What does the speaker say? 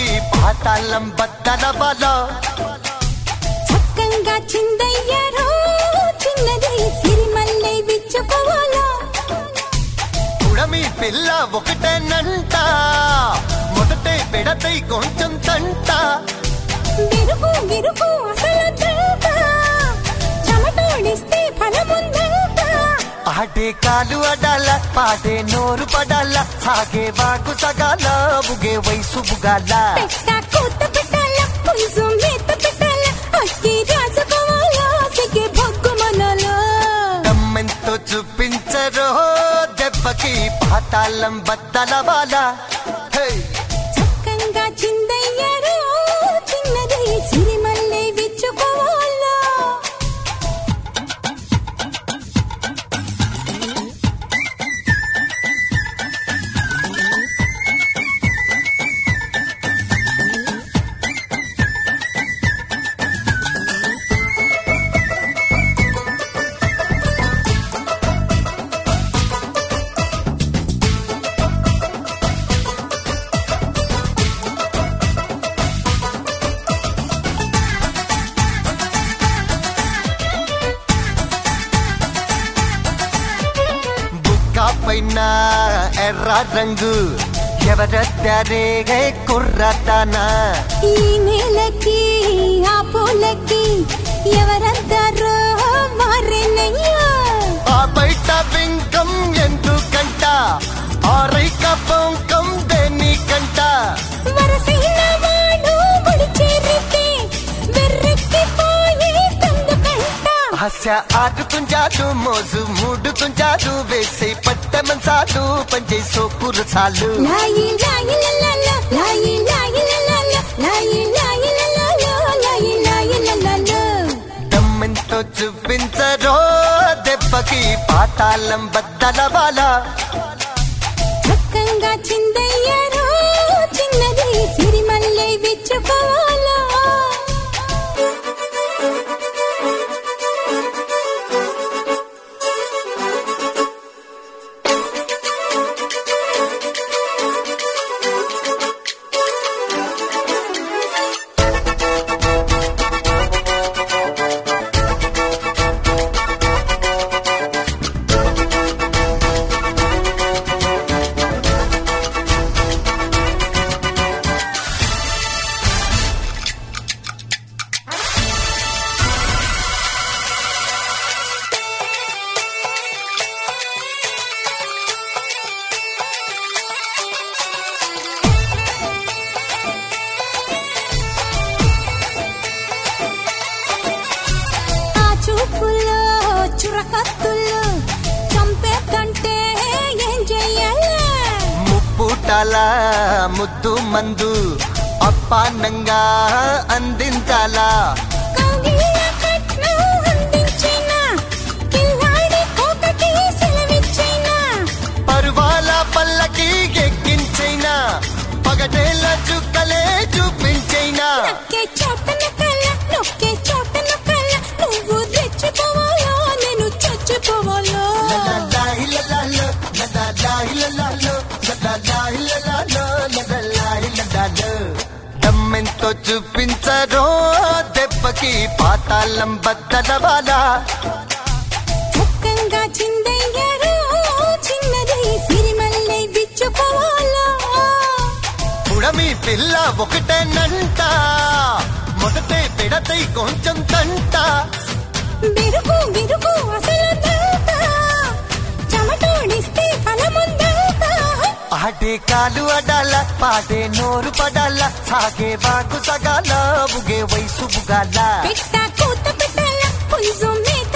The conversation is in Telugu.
పాతాళం బద్దల బల చక్కంగా చిందయ్యారో చిన్నది సిరిమల్లె విచ్చుకోవాలా పుడమి పిల్ల ఒకటేనంట మొదటే పెడతై కొంచెం తంట విరుకు విరుకు అసలు తంట చెమటోడిస్తే ఫలముందంట ఆడే కాలు అడాల పాడే నోరు పడాల సాగే వాకు సగాల బుగే వయసు బుగాల పెట్ట కూత పెట్టాల పులుసు మేత పెట్టాల అక్కి రాసుకోవాలా సిగ్గే భగ్గు మనలో దమ్మెంతో చూపించరో దెబ్బకి పాతాళం బద్దల బాల చక్కంగా చిందయ్యారో చిన్నది సిరిమల్లె విచ్చుకోవాలా పైన ఎర్ర రంగు ఎవరద్దారే కుర్రతానా ఈ నేలకి ఆ పూలకి ఎవరద్దారో మారేనయ్యా ఆ బయట బింకం ఎందుకంట ఆరైక పొంకం దేనికంట వరసైన వాడు ముడిచేరితే వెర్రెక్కిపోయి కందుకంట హాస్య ఆడుకుంటాడు మోజు మూడుకుంటాడు వేసే పట్టమంచాడు పంచే సోకురు చాలు లాయి లాయి లలల లాయి లాయి లలల లాయి లాయి లలల లాయి లాయి లలల దమ్మెంతో చూపించరో దెబ్బకి పాతాళం బద్దల బాల చక్కంగా చిందయ్యారో చిన్నది సిరిమల్లె విచ్చుకోవాలా చూపుల్లో చురకత్తుల్లో చంపేద్దంటే ఏం చెయ్యాలా ముప్పుటాల ముద్దు మందు అప్పానంగా అందించాలా కౌగిళ్ళ కట్నం అందించినా కిల్లాడి కోకటి సెలవిచ్చినా పరువాల పల్లకి ఎక్కించైనా పగటేల చుక్కలే చూపించైనా నక్కే చోటన కళ్ళ నొక్కే చోటన కళ్ళ నువ్వు రెచ్చిపోవాలో నేను చచ్చిపోవాలో దమ్మెంతో చూపించరో దెబ్బకి పాతాళం బద్దల బాల చక్కంగా చిందయ్యారో చిన్నది సిరిమల్లె విచ్చుకోవాలా పుడమి పిల్ల ఒకటేనంట మొదటే పెడతై కొంచెం తంట బిరుకు బిరుకు అసలు తంట చెమటోడిస్తే ఫలముందంట ఆడే కాలు అడాల పాడే నోరు పడాల సాగే వాకు సగాల బుగే వయసు బుగాల పెట్ట కూత పెట్టాల పులుసు మేత